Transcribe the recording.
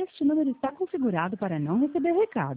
Este número está configurado para não receber recado.